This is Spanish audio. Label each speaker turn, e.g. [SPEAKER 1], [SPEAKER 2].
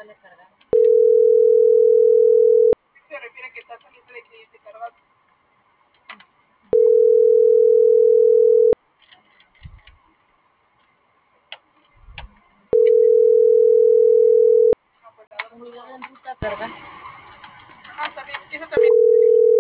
[SPEAKER 1] Se refiere a que está saliendo de cliente cargado.
[SPEAKER 2] Unidad en ruta, carga.